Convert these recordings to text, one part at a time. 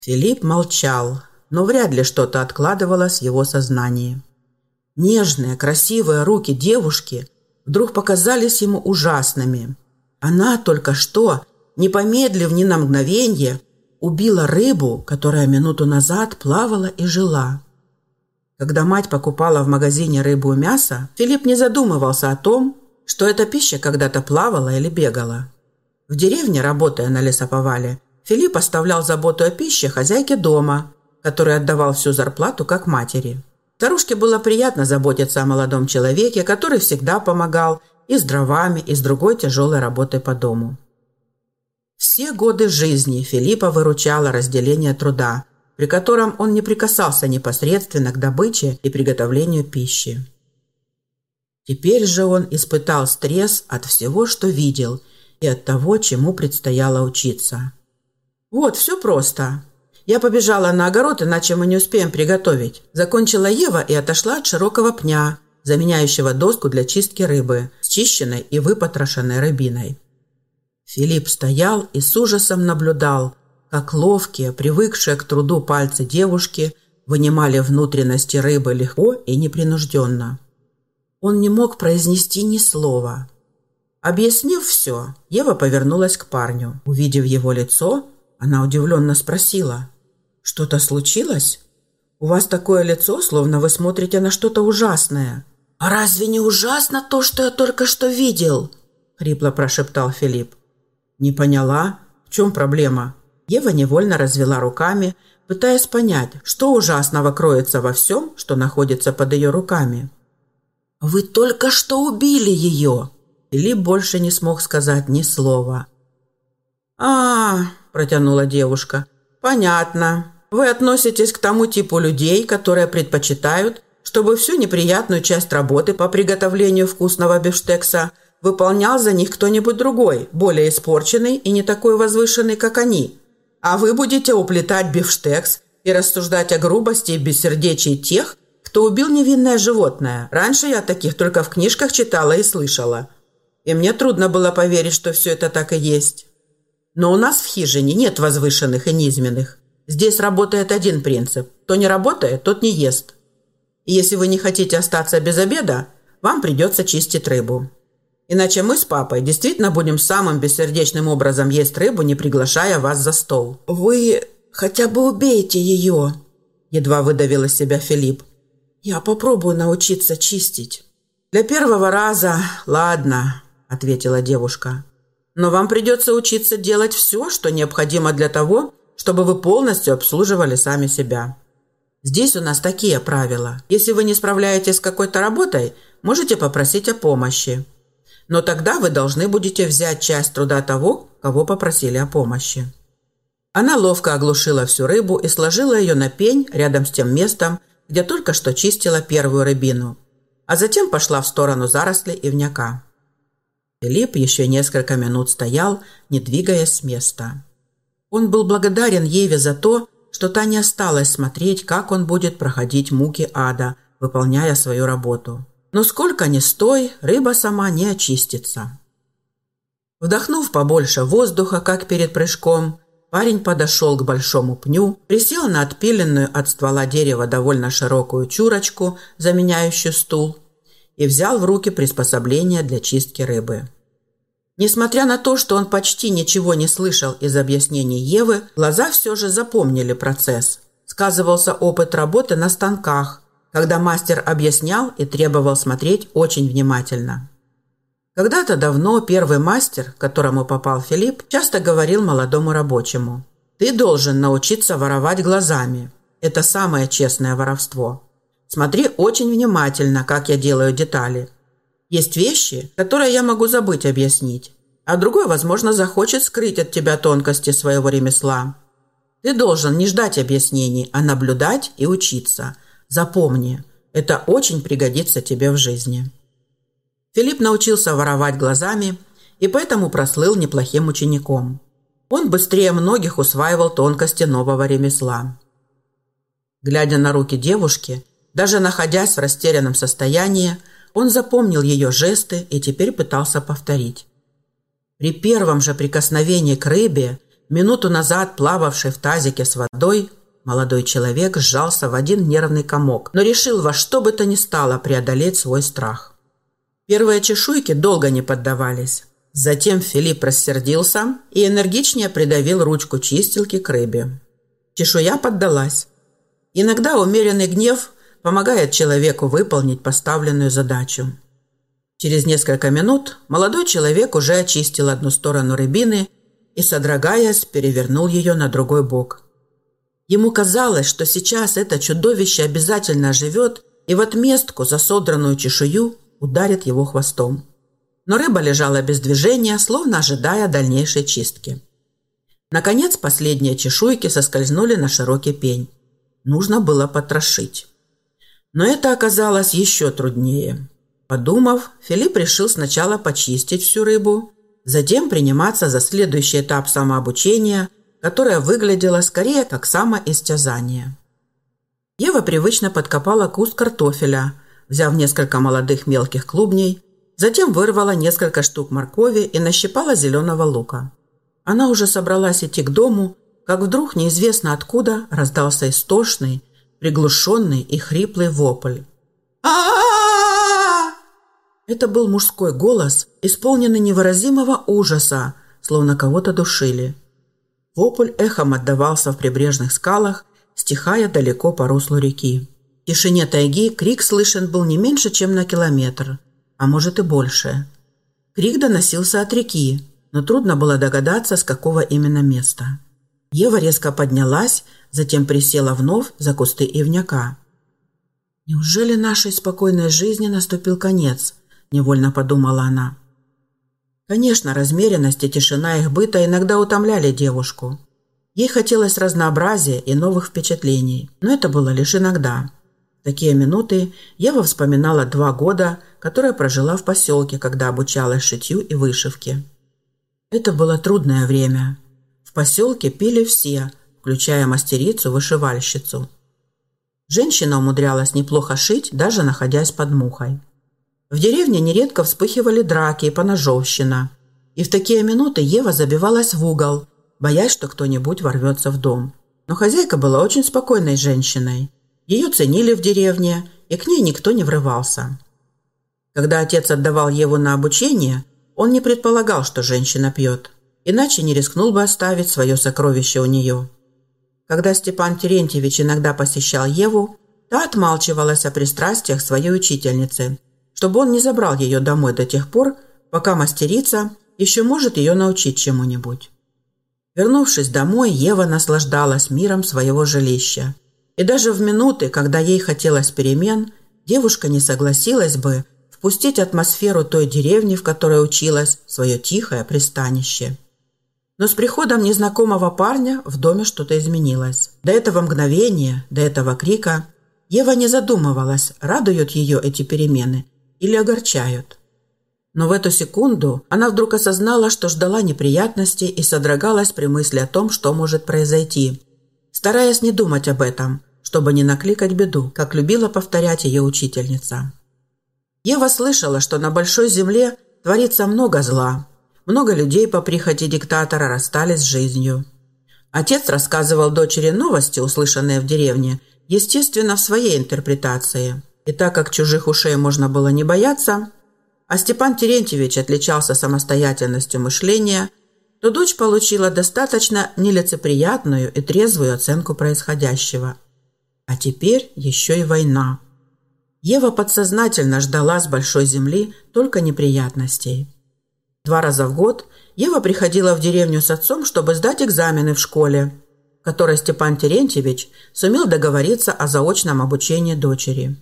Филипп молчал, но вряд ли что-то откладывалось в его сознании. Нежные, красивые руки девушки вдруг показались ему ужасными. Она только что, не помедлив ни на мгновенье, убила рыбу, которая минуту назад плавала и жила. Когда мать покупала в магазине рыбу и мясо, Филипп не задумывался о том, что эта пища когда-то плавала или бегала. В деревне, работая на лесоповале, Филипп оставлял заботу о пище хозяйке дома, который отдавал всю зарплату как матери. Старушке было приятно заботиться о молодом человеке, который всегда помогал и с дровами, и с другой тяжелой работой по дому. Все годы жизни Филиппа выручало разделение труда, при котором он не прикасался непосредственно к добыче и приготовлению пищи. Теперь же он испытал стресс от всего, что видел, и от того, чему предстояло учиться. «Вот, все просто. Я побежала на огород, иначе мы не успеем приготовить», закончила Ева и отошла от широкого пня, заменяющего доску для чистки рыбы, с чищенной и выпотрошенной рыбиной. Филипп стоял и с ужасом наблюдал, как ловкие, привыкшие к труду пальцы девушки вынимали внутренности рыбы легко и непринужденно. Он не мог произнести ни слова. Объяснив все, Ева повернулась к парню. Увидев его лицо, она удивленно спросила: «Что-то случилось? У вас такое лицо, словно вы смотрите на что-то ужасное». «А разве не ужасно то, что я только что видел?» — хрипло прошептал Филипп. «Не поняла, в чем проблема?» Ева невольно развела руками, пытаясь понять, что ужасного кроется во всем, что находится под ее руками. «Вы только что убили ее!» Филипп больше не смог сказать ни слова. Протянула девушка. «Понятно. Вы относитесь к тому типу людей, которые предпочитают, чтобы всю неприятную часть работы по приготовлению вкусного бифштекса выполнял за них кто-нибудь другой, более испорченный и не такой возвышенный, как они. А вы будете уплетать бифштекс и рассуждать о грубости и бессердечии тех, кто убил невинное животное. Раньше я таких только в книжках читала и слышала. И мне трудно было поверить, что все это так и есть. Но у нас в хижине нет возвышенных и низменных. Здесь работает один принцип. Кто не работает, тот не ест. И если вы не хотите остаться без обеда, вам придется чистить рыбу. Иначе мы с папой действительно будем самым бессердечным образом есть рыбу, не приглашая вас за стол». «Вы хотя бы убейте ее», – едва выдавил из себя Филипп. «Я попробую научиться чистить». «Для первого раза, ладно», – ответила девушка. «Но вам придется учиться делать все, что необходимо для того, чтобы вы полностью обслуживали сами себя. Здесь у нас такие правила. Если вы не справляетесь с какой-то работой, можете попросить о помощи. Но тогда вы должны будете взять часть труда того, кого попросили о помощи». Она ловко оглушила всю рыбу и сложила ее на пень рядом с тем местом, где только что чистила первую рыбину, а затем пошла в сторону зарослей ивняка. Филипп еще несколько минут стоял, не двигаясь с места. Он был благодарен Еве за то, что та не осталась смотреть, как он будет проходить муки ада, выполняя свою работу. Но сколько ни стой, рыба сама не очистится. Вдохнув побольше воздуха, как перед прыжком, парень подошел к большому пню, присел на отпиленную от ствола дерева довольно широкую чурочку, заменяющую стул, и взял в руки приспособление для чистки рыбы. Несмотря на то, что он почти ничего не слышал из объяснений Евы, глаза все же запомнили процесс. Сказывался опыт работы на станках, когда мастер объяснял и требовал смотреть очень внимательно. Когда-то давно первый мастер, к которому попал Филипп, часто говорил молодому рабочему: «Ты должен научиться воровать глазами. Это самое честное воровство. Смотри очень внимательно, как я делаю детали. Есть вещи, которые я могу забыть объяснить, а другой, возможно, захочет скрыть от тебя тонкости своего ремесла. Ты должен не ждать объяснений, а наблюдать и учиться. Запомни, это очень пригодится тебе в жизни». Филипп научился воровать глазами и поэтому прослыл неплохим учеником. Он быстрее многих усваивал тонкости нового ремесла. Глядя на руки девушки, даже находясь в растерянном состоянии, он запомнил ее жесты и теперь пытался повторить. При первом же прикосновении к рыбе Минуту назад плававший в тазике с водой, молодой человек сжался в один нервный комок, но решил во что бы то ни стало преодолеть свой страх. Первые чешуйки долго не поддавались. Затем Филипп рассердился и энергичнее придавил ручку чистилки к рыбе. Чешуя поддалась. Иногда умеренный гнев помогает человеку выполнить поставленную задачу. Через несколько минут молодой человек уже очистил одну сторону рыбины и, содрогаясь, перевернул ее на другой бок. Ему казалось, что сейчас это чудовище обязательно оживет и в отместку за содранную чешую ударит его хвостом. Но рыба лежала без движения, словно ожидая дальнейшей чистки. Наконец, последние чешуйки соскользнули на широкий пень. Нужно было потрошить. Но это оказалось еще труднее. Подумав, Филипп решил сначала почистить всю рыбу, затем приниматься за следующий этап самообучения, которое выглядело скорее как самоистязание. Ева привычно подкопала куст картофеля, взяв несколько молодых мелких клубней, затем вырвала несколько штук моркови и нащипала зеленого лука. Она уже собралась идти к дому, как вдруг неизвестно откуда раздался истошный, приглушенный и хриплый вопль. «А-а-а!» Это был мужской голос, исполненный невыразимого ужаса, словно кого-то душили. Вопль эхом отдавался в прибрежных скалах, стихая далеко по руслу реки. В тишине тайги крик слышен был не меньше, чем на километр, а может и больше. Крик доносился от реки, но трудно было догадаться, с какого именно места. Ева резко поднялась, затем присела вновь за кусты ивняка. «Неужели нашей спокойной жизни наступил конец?» – невольно подумала она. Конечно, размеренность и тишина их быта иногда утомляли девушку. Ей хотелось разнообразия и новых впечатлений, но это было лишь иногда. В такие минуты Ева вспоминала 2 года, которые прожила в поселке, когда обучалась шитью и вышивке. Это было трудное время. В поселке пили все, включая мастерицу-вышивальщицу. Женщина умудрялась неплохо шить, даже находясь под мухой. В деревне нередко вспыхивали драки и поножовщина. И в такие минуты Ева забивалась в угол, боясь, что кто-нибудь ворвется в дом. Но хозяйка была очень спокойной женщиной. Ее ценили в деревне, и к ней никто не врывался. Когда отец отдавал Еву на обучение, он не предполагал, что женщина пьет. Иначе не рискнул бы оставить свое сокровище у нее. Когда Степан Терентьевич иногда посещал Еву, та отмалчивалась о пристрастиях своей учительницы, чтобы он не забрал ее домой до тех пор, пока мастерица еще может ее научить чему-нибудь. Вернувшись домой, Ева наслаждалась миром своего жилища. И даже в минуты, когда ей хотелось перемен, девушка не согласилась бы впустить атмосферу той деревни, в которой училась, в свое тихое пристанище. Но с приходом незнакомого парня в доме что-то изменилось. До этого мгновения, до этого крика Ева не задумывалась, радуют ее эти перемены или огорчают. Но в эту секунду она вдруг осознала, что ждала неприятностей и содрогалась при мысли о том, что может произойти, стараясь не думать об этом, чтобы не накликать беду, как любила повторять ее учительница. Ева слышала, что на большой земле творится много зла. Много людей по прихоти диктатора расстались с жизнью. Отец рассказывал дочери новости, услышанные в деревне, естественно, в своей интерпретации. И так как чужих ушей можно было не бояться, а Степан Терентьевич отличался самостоятельностью мышления, то дочь получила достаточно нелицеприятную и трезвую оценку происходящего. А теперь еще и война. Ева подсознательно ждала с большой земли только неприятностей. 2 раза в год Ева приходила в деревню с отцом, чтобы сдать экзамены в школе, в которой Степан Терентьевич сумел договориться о заочном обучении дочери.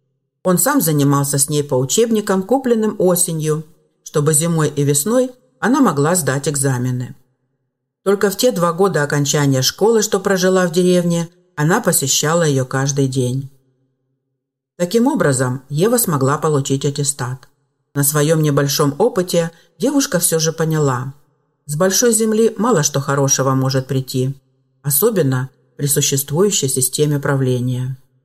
Он сам занимался с ней по учебникам, купленным осенью, чтобы зимой и весной она могла сдать экзамены. Только в те 2 года окончания школы, что прожила в деревне, она посещала ее каждый день. Таким образом, Ева смогла получить аттестат. На своем небольшом опыте девушка все же поняла: с большой земли мало что хорошего может прийти, особенно при существующей системе правления.